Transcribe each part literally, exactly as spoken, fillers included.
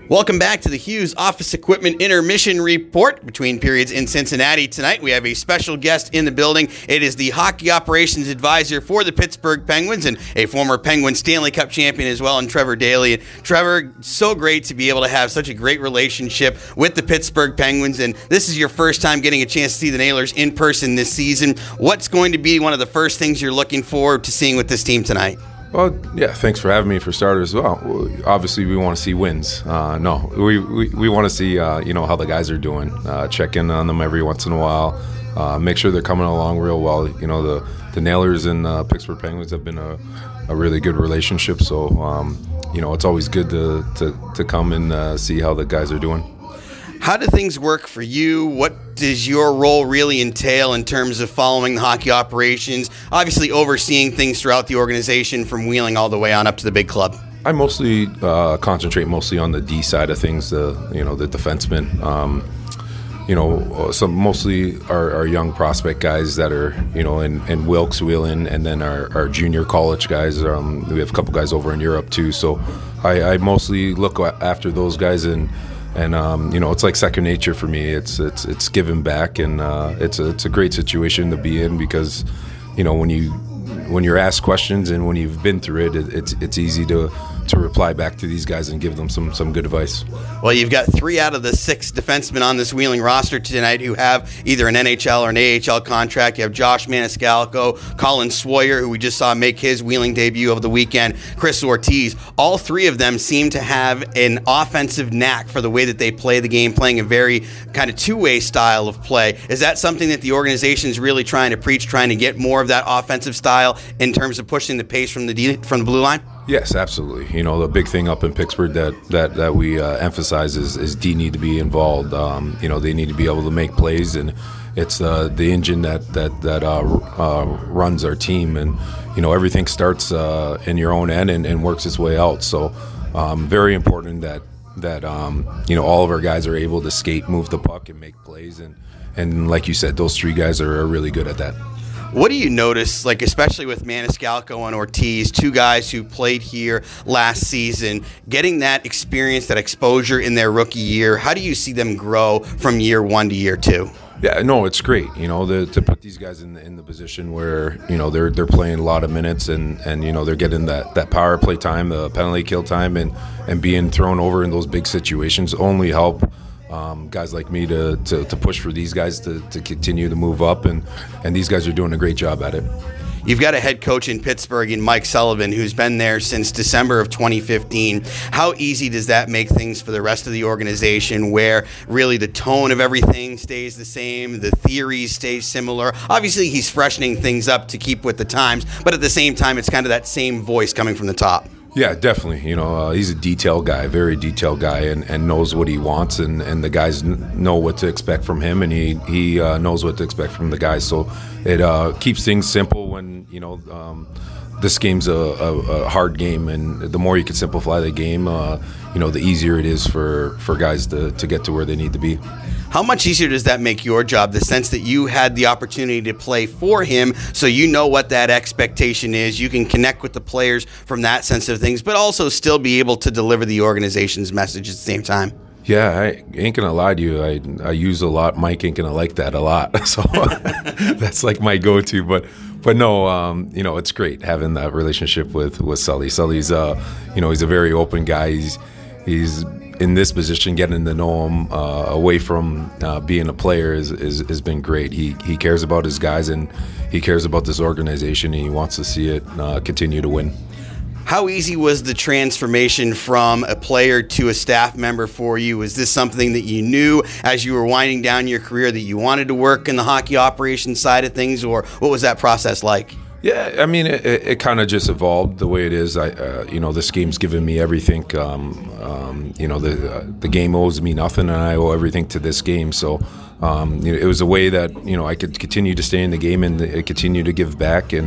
Welcome back to the Hughes Office Equipment Intermission Report. Between periods in Cincinnati tonight, we have a special guest in the building. It is the Hockey Operations Advisor for the Pittsburgh Penguins and a former Penguin Stanley Cup champion as well, and Trevor Daly. And Trevor, so great to be able to have such a great relationship with the Pittsburgh Penguins, and this is your first time getting a chance to see the Nailers in person this season. What's going to be one of the first things you're looking forward to seeing with this team tonight? Well, yeah, thanks for having me for starters as well. Obviously, we want to see wins. Uh, no, we we, we want to see, uh, you know, how the guys are doing. Uh, check in on them every once in a while. Uh, make sure they're coming along real well. You know, the, the Nailers and uh, Pittsburgh Penguins have been a, a really good relationship. So, um, you know, it's always good to, to, to come and uh, see how the guys are doing. How do things work for you? What does your role really entail in terms of following the hockey operations, obviously overseeing things throughout the organization from Wheeling all the way on up to the big club? I mostly uh, concentrate mostly on the D side of things, the you know the defensemen. Um, you know, some mostly our, our young prospect guys that are you know in, in Wilkes, Wheeling, and then our, our junior college guys. Um, we have a couple guys over in Europe too. So I, I mostly look after those guys and. And um, you know, it's like second nature for me. It's it's it's giving back, and uh, it's a it's a great situation to be in because, you know, when you when you're asked questions and when you've been through it, it it's it's easy to to reply back to these guys and give them some some good advice. Well, you've got three out of the six defensemen on this Wheeling roster tonight who have either an N H L or an A H L contract. You have Josh Maniscalco, Colin Swoyer, who we just saw make his Wheeling debut over the weekend, Chris Ortiz. All three of them seem to have an offensive knack for the way that they play the game, playing a very kind of two-way style of play. Is that something that the organization is really trying to preach, trying to get more of that offensive style in terms of pushing the pace from the D, from the blue line? Yes, absolutely. You know, the big thing up in Pittsburgh that that, that we uh, emphasize is, is D need to be involved. Um, you know, they need to be able to make plays, and it's uh, the engine that that that uh, uh, runs our team. And you know, everything starts uh, in your own end and, and works its way out. So, um, very important that that um, you know all of our guys are able to skate, move the puck, and make plays. And and like you said, those three guys are, are really good at that. What do you notice, like especially with Maniscalco and Ortiz, two guys who played here last season, getting that experience, that exposure in their rookie year? How do you see them grow from year one to year two? Yeah, no, it's great. You know, the, to put these guys in the, in the position where you know they're they're playing a lot of minutes and, and you know they're getting that, that power play time, the penalty kill time, and, and being thrown over in those big situations only help. Um, guys like me to, to, to push for these guys to, to continue to move up, and, and these guys are doing a great job at it. You've got a head coach in Pittsburgh in Mike Sullivan who's been there since December of twenty fifteen. How easy does that make things for the rest of the organization where really the tone of everything stays the same, the theories stay similar? Obviously, he's freshening things up to keep with the times, but at the same time, it's kind of that same voice coming from the top. Yeah, definitely. You know, uh, he's a detail guy, very detailed guy, and, and knows what he wants, and, and the guys n- know what to expect from him, and he he uh, knows what to expect from the guys. So it uh, keeps things simple when, you know, um, this game's a, a, a hard game, and the more you can simplify the game, uh, you know, the easier it is for, for guys to, to get to where they need to be. How much easier does that make your job, the sense that you had the opportunity to play for him, so you know what that expectation is, you can connect with the players from that sense of things, but also still be able to deliver the organization's message at the same time? Yeah, I ain't gonna lie to you. I I use a lot. Mike ain't gonna like that a lot, so that's like my go-to. But but no, um, you know, it's great having that relationship with with Sully. Sully's uh, you know, he's a very open guy. He's he's in this position, getting to know him uh, away from uh, being a player is, is has been great. He he cares about his guys, and he cares about this organization, and he wants to see it uh, continue to win. How easy was the transformation from a player to a staff member for you? Was this something that you knew as you were winding down your career that you wanted to work in the hockey operations side of things, or what was that process like? Yeah, I mean, it, it kind of just evolved the way it is. I, uh, you know, this game's given me everything. Um, um, you know, the uh, the game owes me nothing, and I owe everything to this game. So, um, you know, it was a way that you know I could continue to stay in the game and uh, continue to give back. And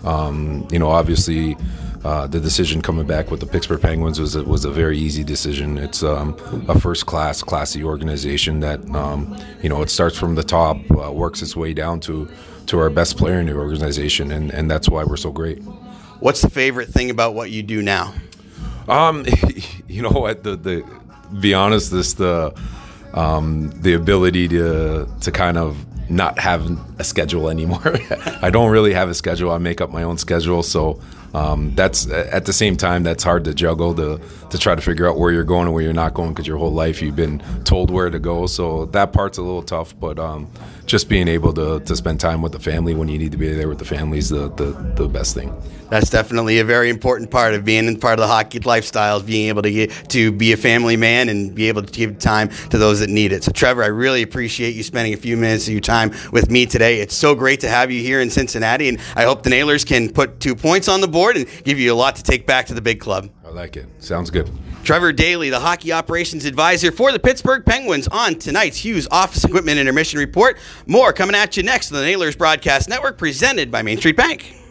um, you know, obviously, uh, the decision coming back with the Pittsburgh Penguins was a, was a very easy decision. It's um, a first class, classy organization that um, you know it starts from the top, uh, works its way down to. to our best player in the organization, and, and that's why we're so great. What's the favorite thing about what you do now? Um, you know what, the, the be honest, this the um, the ability to to kind of not have a schedule anymore. I don't really have a schedule. I make up my own schedule, so um, that's at the same time that's hard to juggle to to try to figure out where you're going and where you're not going, because your whole life you've been told where to go. So that part's a little tough, but um, just being able to to spend time with the family when you need to be there with the family is the the, the best thing. That's definitely a very important part of being in part of the hockey lifestyle, is being able to get, to be a family man and be able to give time to those that need it. So, Trevor, I really appreciate you spending a few minutes of your time with me today. It's so great to have you here in Cincinnati, and I hope the Nailers can put two points on the board and give you a lot to take back to the big club. I like it. Sounds good. Trevor Daly, the hockey operations advisor for the Pittsburgh Penguins, on tonight's Hughes Office Equipment Intermission Report. More coming at you next on the Nailers Broadcast Network, presented by Main Street Bank.